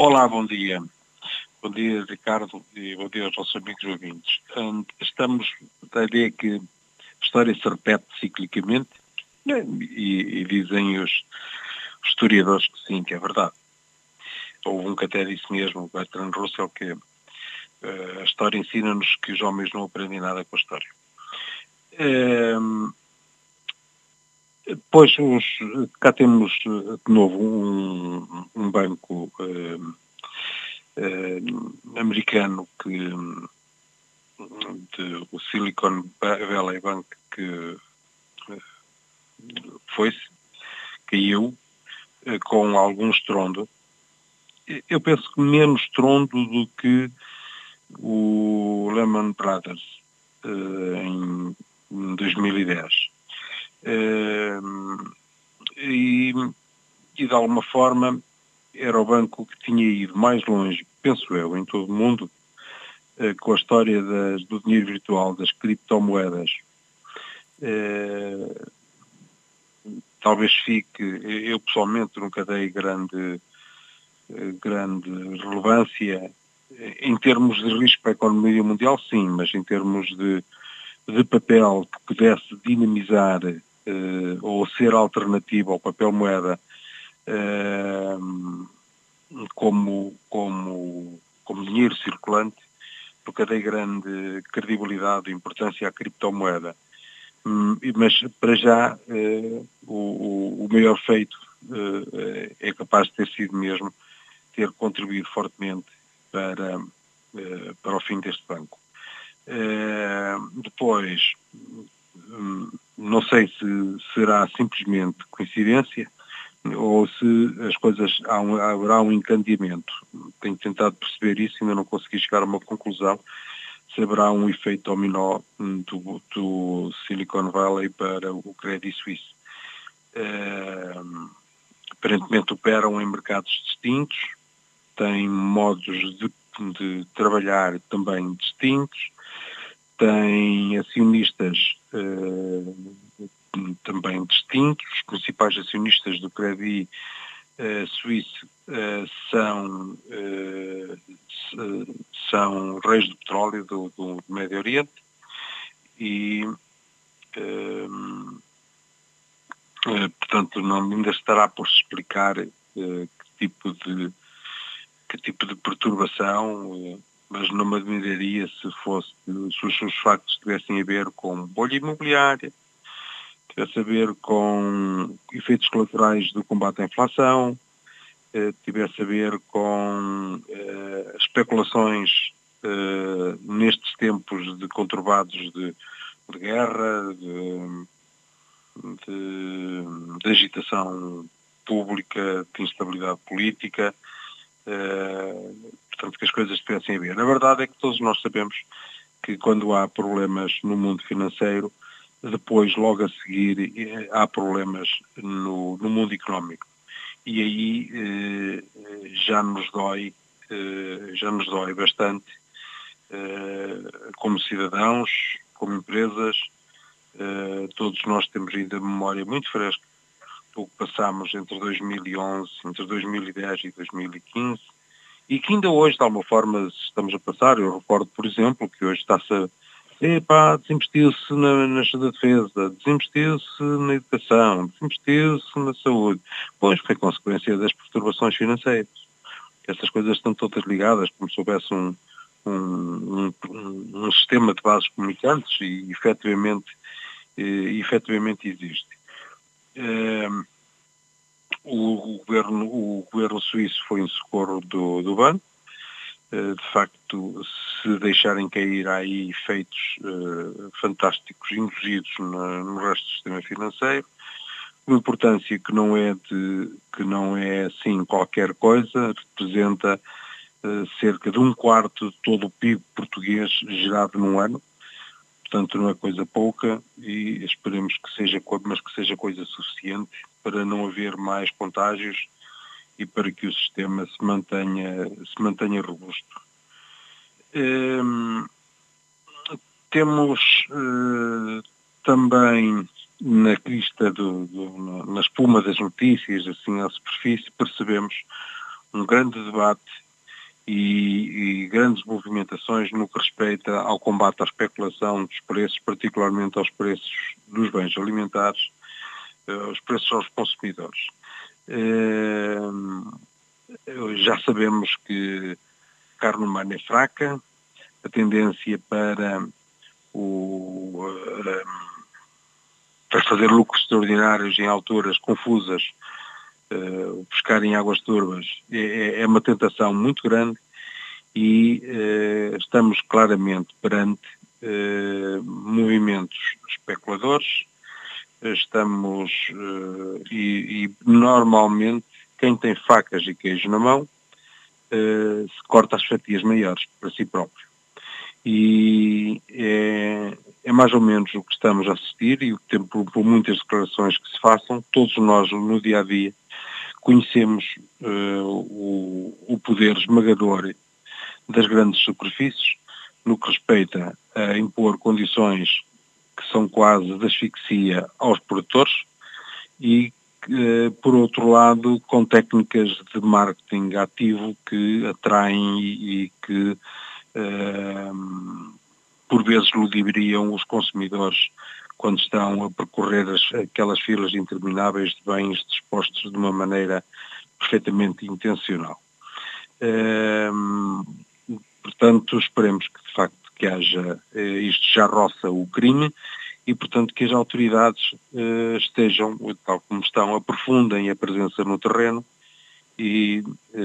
Olá, bom dia. Bom dia, Ricardo, e bom dia aos nossos amigos ouvintes. Estamos da ideia que a história se repete ciclicamente, né? E dizem os historiadores que sim, que é verdade. Houve um que até disse mesmo, o Bertrand Russell, que a história ensina-nos que os homens não aprendem nada com a história. Pois, cá temos de novo um banco americano o Silicon Valley Bank, que caiu com algum estrondo. Eu penso que menos estrondo do que o Lehman Brothers em 2010. E de alguma forma era o banco que tinha ido mais longe, penso eu, em todo o mundo, com a história do dinheiro virtual, das criptomoedas. Talvez fique, eu pessoalmente nunca dei grande relevância em termos de risco para a economia mundial, sim, mas em termos de papel que pudesse dinamizar ou ser alternativo ao papel moeda como dinheiro circulante, nunca dei grande credibilidade e importância à criptomoeda. Mas para já o maior feito é capaz de ter sido mesmo ter contribuído fortemente para o fim deste banco. Depois, não sei se será simplesmente coincidência ou se as coisas haverá um encandeamento. Tenho tentado perceber isso e ainda não consegui chegar a uma conclusão se haverá um efeito dominó do Silicon Valley para o Credit Suisse. Aparentemente operam em mercados distintos, têm modos de trabalhar também distintos, têm acionistas também distintos. Os principais acionistas do Credit Suisse são reis do petróleo do Médio Oriente e portanto ainda estará por se explicar que tipo de perturbação, mas não me admiraria se os factos tivessem a ver com bolha imobiliária, tivesse a ver com efeitos colaterais do combate à inflação, tivesse a ver com especulações nestes tempos de conturbados de guerra, de agitação pública, de instabilidade política, portanto que as coisas tivessem a ver. A verdade é que todos nós sabemos que quando há problemas no mundo financeiro, depois, logo a seguir, há problemas no mundo económico. E aí já nos dói bastante, como cidadãos, como empresas. Todos nós temos ainda memória muito fresca do que passámos entre 2011, entre 2010 e 2015, e que ainda hoje, de alguma forma, estamos a passar. Eu recordo, por exemplo, que hoje está-se desinvestiu-se na defesa, desinvestiu-se na educação, desinvestiu-se na saúde. Pois foi consequência das perturbações financeiras. Essas coisas estão todas ligadas, como se houvesse um sistema de vasos comunicantes e efetivamente existe. O governo suíço foi em socorro do banco. De facto, se deixarem cair aí efeitos fantásticos induzidos no resto do sistema financeiro, uma importância que não é assim qualquer coisa, representa cerca de 1/4 de todo o PIB português gerado num ano. Portanto, não é coisa pouca e esperemos que seja coisa suficiente para não haver mais contágios e para que o sistema se mantenha robusto. Temos também na crista, na espuma das notícias, assim à superfície, percebemos um grande debate e grandes movimentações no que respeita ao combate à especulação dos preços, particularmente aos preços dos bens alimentares, os preços aos consumidores. Já sabemos que a carne humana é fraca, a tendência para fazer lucros extraordinários em alturas confusas, pescar em águas turvas, é uma tentação muito grande e estamos claramente perante movimentos especuladores, e normalmente quem tem facas e queijo na mão se corta as fatias maiores para si próprio. E é mais ou menos o que estamos a assistir, e por muitas declarações que se façam, todos nós no dia a dia conhecemos o poder esmagador das grandes superfícies no que respeita a impor condições que são quase de asfixia aos produtores e, por outro lado, com técnicas de marketing ativo que atraem e que por vezes ludibriam os consumidores quando estão a percorrer aquelas filas intermináveis de bens dispostos de uma maneira perfeitamente intencional. Portanto, esperemos que de facto que haja, isto já roça o crime, e portanto que as autoridades estejam, tal como estão, aprofundem a presença no terreno e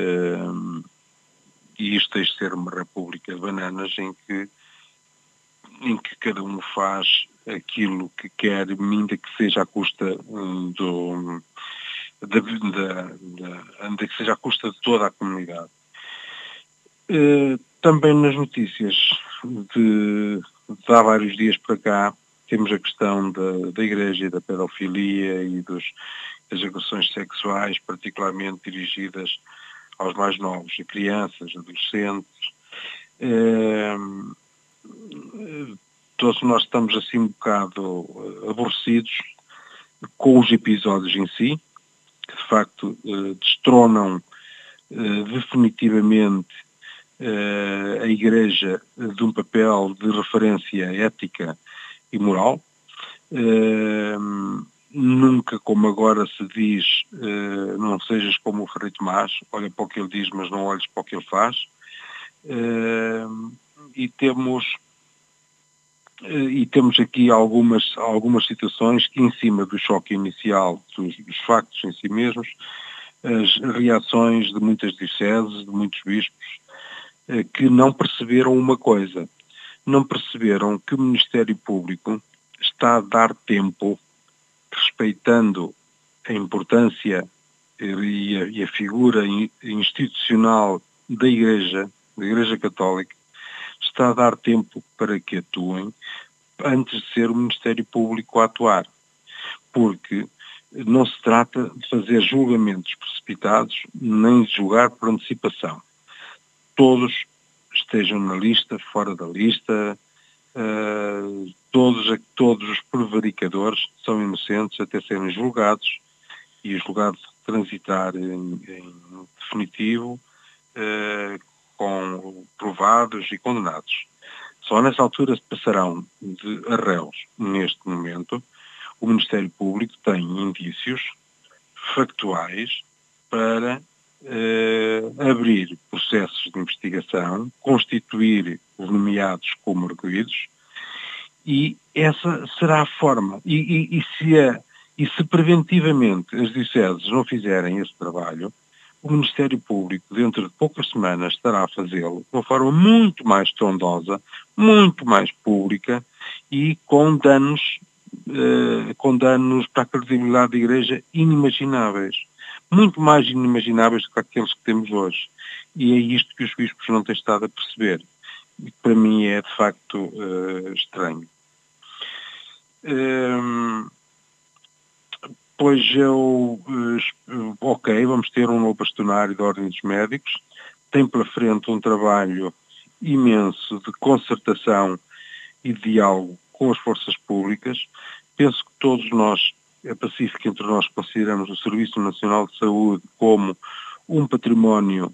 isto tem de ser uma república de bananas em que cada um faz aquilo que quer, ainda que seja à custa ainda que seja à custa de toda a comunidade. Também nas notícias de há vários dias para cá temos a questão da Igreja e da pedofilia e das agressões sexuais, particularmente dirigidas aos mais novos, a crianças, adolescentes. Todos nós estamos assim um bocado aborrecidos com os episódios em si, que de facto destronam definitivamente a Igreja de um papel de referência ética e moral. Nunca, como agora se diz, não sejas como o Frei Tomás, olha para o que ele diz, mas não olhes para o que ele faz. E temos aqui algumas situações que, em cima do choque inicial dos factos em si mesmos, as reações de muitas dioceses, de muitos bispos, que não perceberam uma coisa. Não perceberam que o Ministério Público está a dar tempo, respeitando a importância e a figura institucional da Igreja Católica, está a dar tempo para que atuem antes de ser o Ministério Público a atuar. Porque não se trata de fazer julgamentos precipitados, nem de julgar por antecipação. Todos estejam na lista, fora da lista, todos os prevaricadores são inocentes até serem julgados e o julgado transitar em definitivo, com provados e condenados. Só nessa altura passarão de réus. Neste momento, o Ministério Público tem indícios factuais para abrir processos de investigação, constituir os nomeados como arguidos, e essa será a forma. E se preventivamente as dioceses não fizerem esse trabalho, o Ministério Público, dentro de poucas semanas, estará a fazê-lo de uma forma muito mais estrondosa, muito mais pública e com danos para a credibilidade da Igreja inimagináveis. Muito mais inimagináveis do que aqueles que temos hoje. E é isto que os bispos não têm estado a perceber. E para mim é, de facto, estranho. Pois vamos ter um novo bastonário da Ordem dos Médicos, tem pela frente um trabalho imenso de concertação e diálogo com as forças públicas. Penso que todos nós, é pacífico entre nós, consideramos o Serviço Nacional de Saúde como um património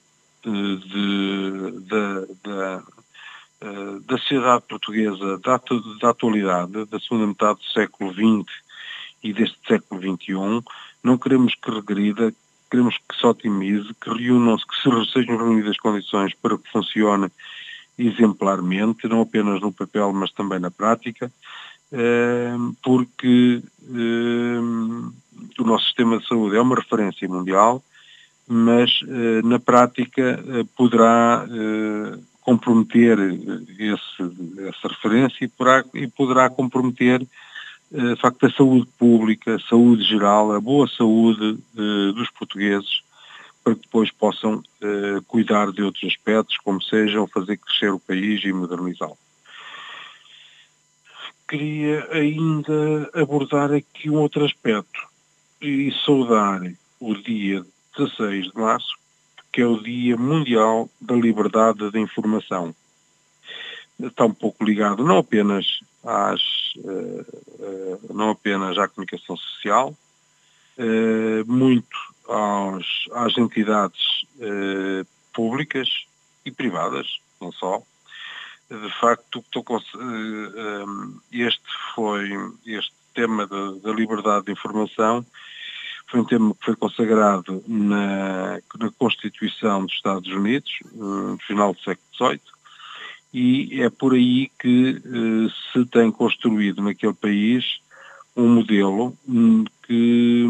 da sociedade portuguesa da atualidade, da segunda metade do século XX e deste século XXI. Não queremos que regrida, queremos que se otimize, que reúnam-se, que sejam reunidas as condições para que funcione exemplarmente, não apenas no papel, mas também na prática, porque o nosso sistema de saúde é uma referência mundial, mas na prática poderá comprometer essa referência e poderá comprometer de facto a saúde pública, a saúde geral, a boa saúde dos portugueses, para que depois possam cuidar de outros aspectos, como sejam fazer crescer o país e modernizá-lo. Queria ainda abordar aqui um outro aspecto e saudar o dia 16 de março, que é o Dia Mundial da Liberdade de Informação. Está um pouco ligado não apenas à comunicação social, muito às entidades públicas e privadas, não só. De facto, este tema da liberdade de informação foi um tema que foi consagrado na Constituição dos Estados Unidos, no final do século XVIII, e é por aí que se tem construído naquele país um modelo que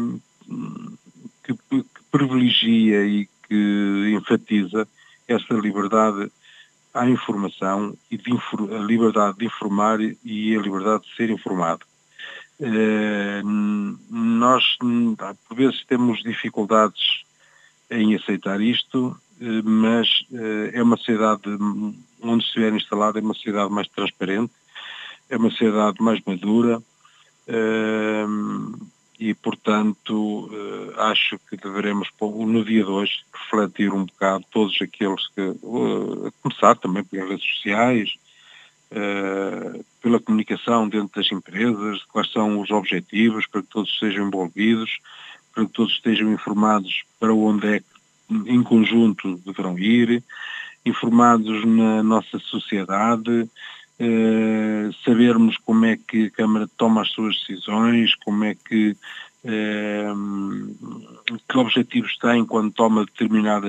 privilegia e que enfatiza essa liberdade à informação e a liberdade de informar e a liberdade de ser informado. Nós, por vezes, temos dificuldades em aceitar isto, mas é uma sociedade onde se estiver instalada, é uma sociedade mais transparente, é uma sociedade mais madura, e, portanto, acho que deveremos, no dia de hoje, refletir um bocado todos aqueles que, a começar também pelas redes sociais, pela comunicação dentro das empresas, quais são os objetivos para que todos sejam envolvidos, para que todos estejam informados para onde é que, em conjunto, deverão ir, informados na nossa sociedade, sabermos como é que a Câmara toma as suas decisões, como é que objetivos tem quando toma determinadas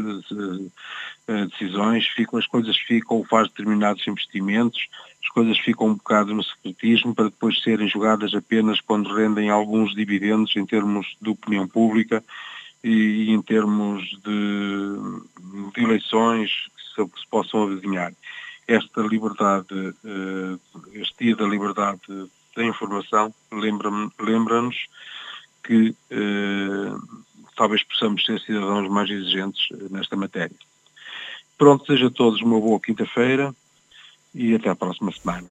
decisões, as coisas ficam, ou faz determinados investimentos, as coisas ficam um bocado no secretismo para depois serem julgadas apenas quando rendem alguns dividendos em termos de opinião pública e em termos de eleições que se possam avizinhar. Esta liberdade, este dia da liberdade da informação lembra-nos que talvez possamos ser cidadãos mais exigentes nesta matéria. Pronto, seja a todos uma boa quinta-feira e até a próxima semana.